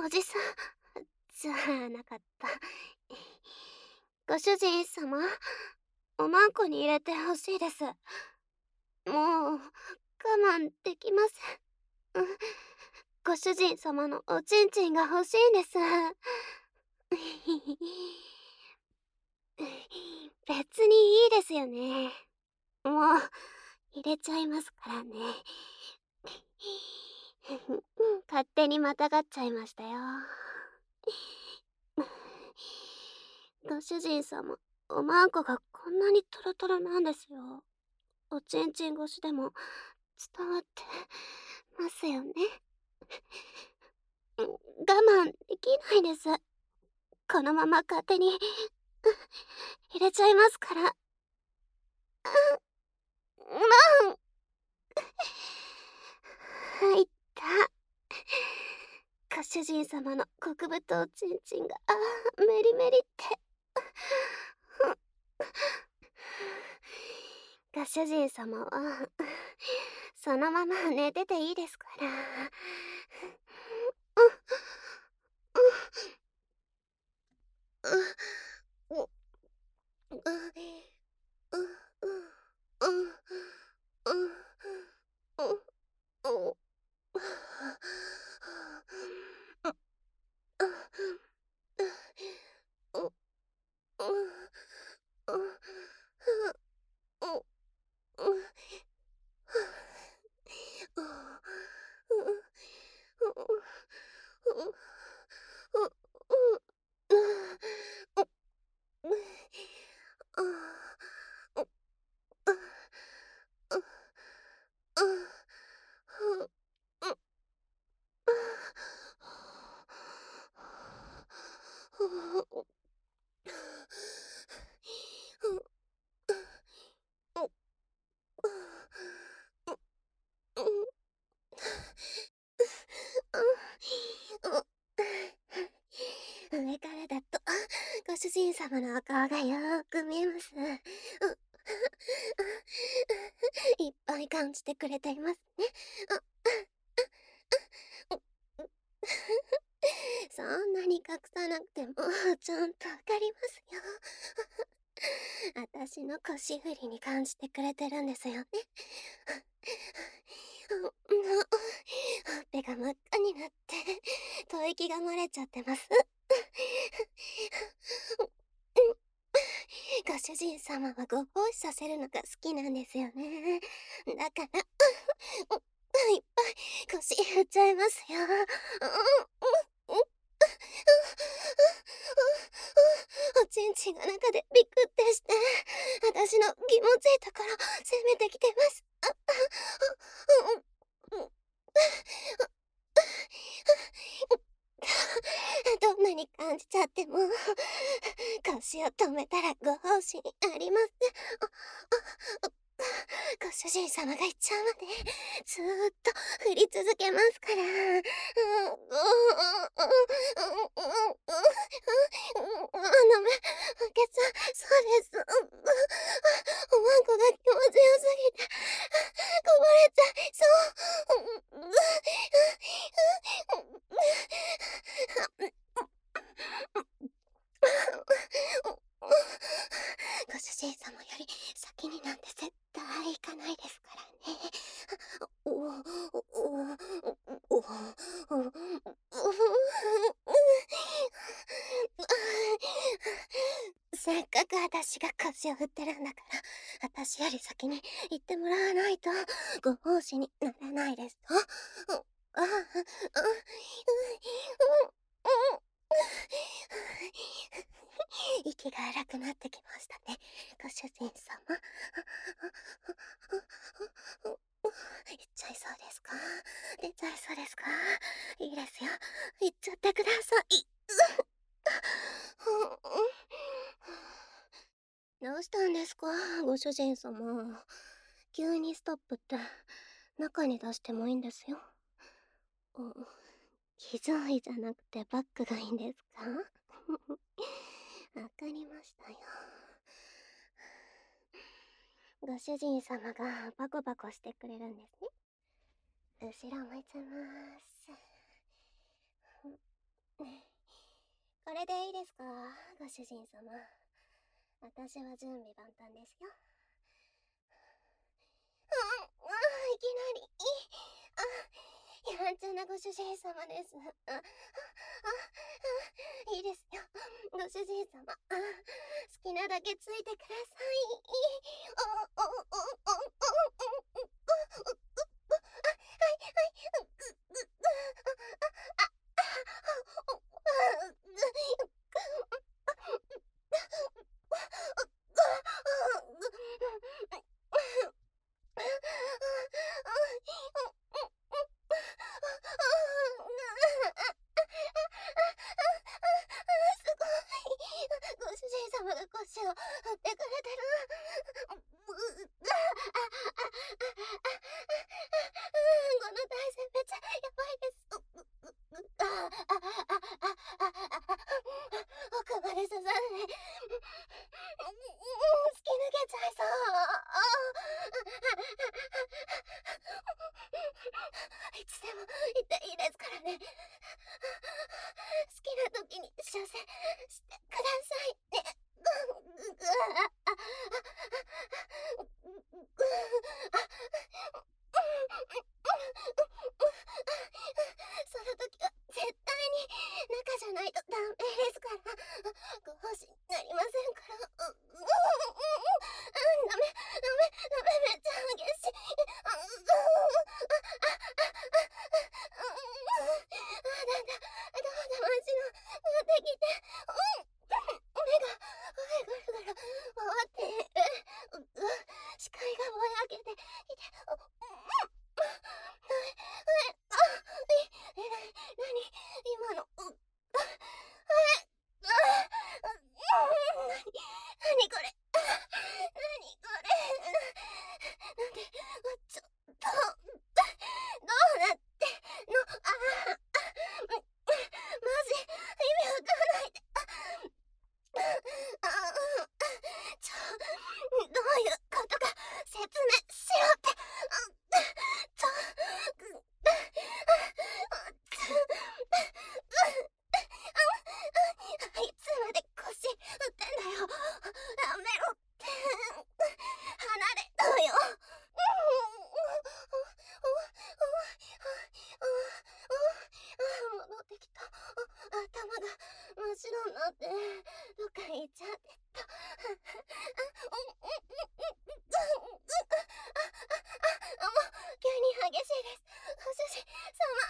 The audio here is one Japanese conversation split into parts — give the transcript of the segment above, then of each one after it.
おじさんじゃなかった。ご主人様、おまんこに入れてほしいです。もう我慢できません。ご主人様のおちんちんが欲しいんです。別にいいですよね。もう入れちゃいますからね。勝手にまたがっちゃいましたよ。ご主人様、おまんこがこんなにトロトロなんですよ。おちんちん越しでも伝わってますよね。我慢できないです。このまま勝手に入れちゃいますから。まん入った。ご主人様の極太おちんちんがメリメリって。ご主人様はそのまま寝てていいですから。上からだとご主人様のお顔がよーく見えます。いっぱい感じてくれていますね。そんなに隠さなくてもちゃんとわかりますよ。私の腰振りに感じてくれてるんですよね。ほっぺが真っ赤になって吐息が漏れちゃってます。ご主人様はご奉仕させるのが好きなんですよね。だからいっぱい腰振っちゃいますよ。おちんちんが中でビクってして、私の気持ちいいところ攻めてきてます。どんなに感じちゃっても、腰を止めたらご奉仕にありません。ご主人様が言っちゃうまで、ずーっと振り続けますから。め、けさ、そうです。おまんこが気持ちよすぎて、こぼれちゃいそう。ご主人様より先になんて絶対行かないですからね。せっかく私が腰を振ってるんだから、私より先に行ってもらわないとご奉仕にならないですよ。息が荒くなってきましたね、ご主人様。行っちゃいそうですか？出ちゃいそうですか？いいですよ。行っちゃってください。どうしたんですか、ご主人様。急にストップって中に出してもいいんですよ。騎乗位じゃなくてバックがいいんですか？わかりましたよ。ご主人様がバコバコしてくれるんですね。後ろ向いてます。 これでいいですか、ご主人様。私は準備万端ですよ。いきなり。やんちゃなご主人様です。いいですよ。ご主人様。好きなだけついてください。ご主人様が腰を振ってくれてる。この体勢めっちゃやばいです。奥まで刺され。突き抜けちゃいそう。いつでも行っていいですからね。好きな時に射精してくださいね。その時は絶対に中じゃないとダメですから。ご奉仕になりませんから。ダメ、めっちゃ激しい。だんだんマシの持ってきて。目がぐるぐる回って視界がぼやけていて。何今の。何これ。なんでちょっとどうなっての。マジ意味わかんないで。どういうことか説明しろって。いつまで腰振ってんだよ。やめろって。離れろよ。戻ってきた。頭が真っ白になってどっか行っちゃってた。もう急に激しいです。ご主人様。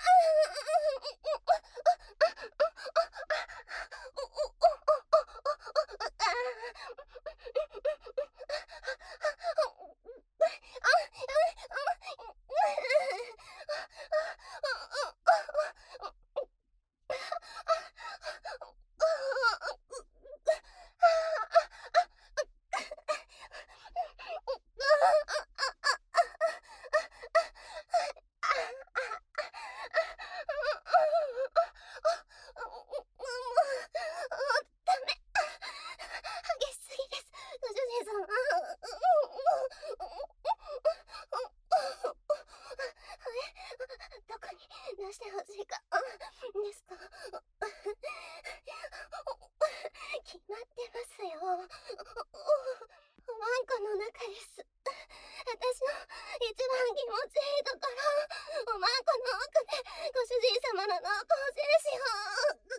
激しすぎです、ご主人様。どこに出してほしいかですか。決まってますよ。おまんこの中です。私の一番気持ちいいところ、おまんこの奥でご主人様の濃厚精子を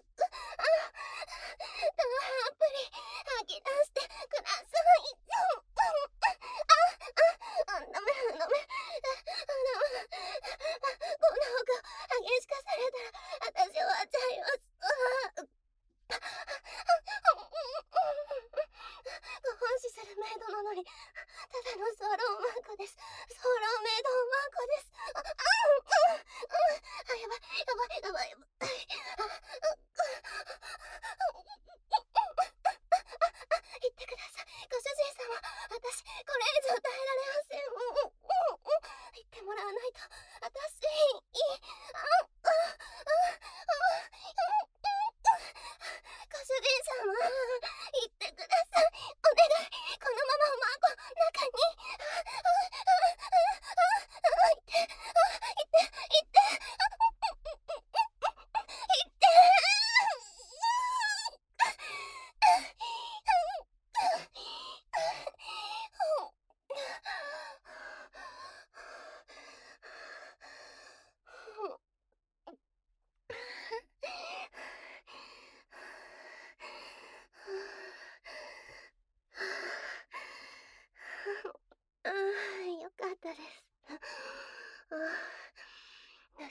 たっぷり吐き出してください。ダメ。この奥激しくされたら私終わっちゃいます。ご奉仕するメイドなのにただのソロおまんこです。ソロメイドおまんこです。やばい。言ってください、ご主人様。私これ以上耐えられません。言ってもらわないと。私ご主人様、言ってください。お願い。このままおまんこ中に。言って。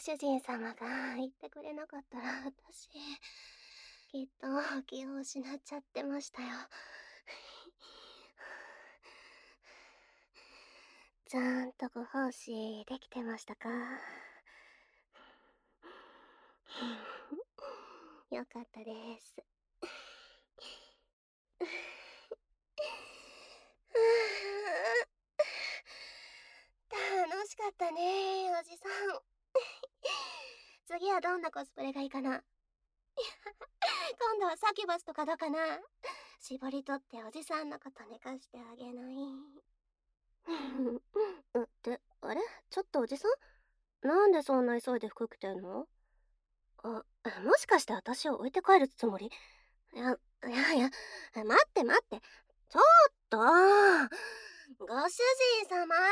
主人様が言ってくれなかったら私きっと気を失っちゃってましたよ。ちゃんとご奉仕できてましたか？よかったです。楽しかったね、おじさん。次はどんなコスプレがいいかな？今度はサキュバスとかどうかな？絞り取っておじさんのこと寝かしてあげない。あれちょっとおじさん、なんでそんな急いで服着てんの？もしかして私を置いて帰るつもり？いや、待って。ちょっと、ご主人様。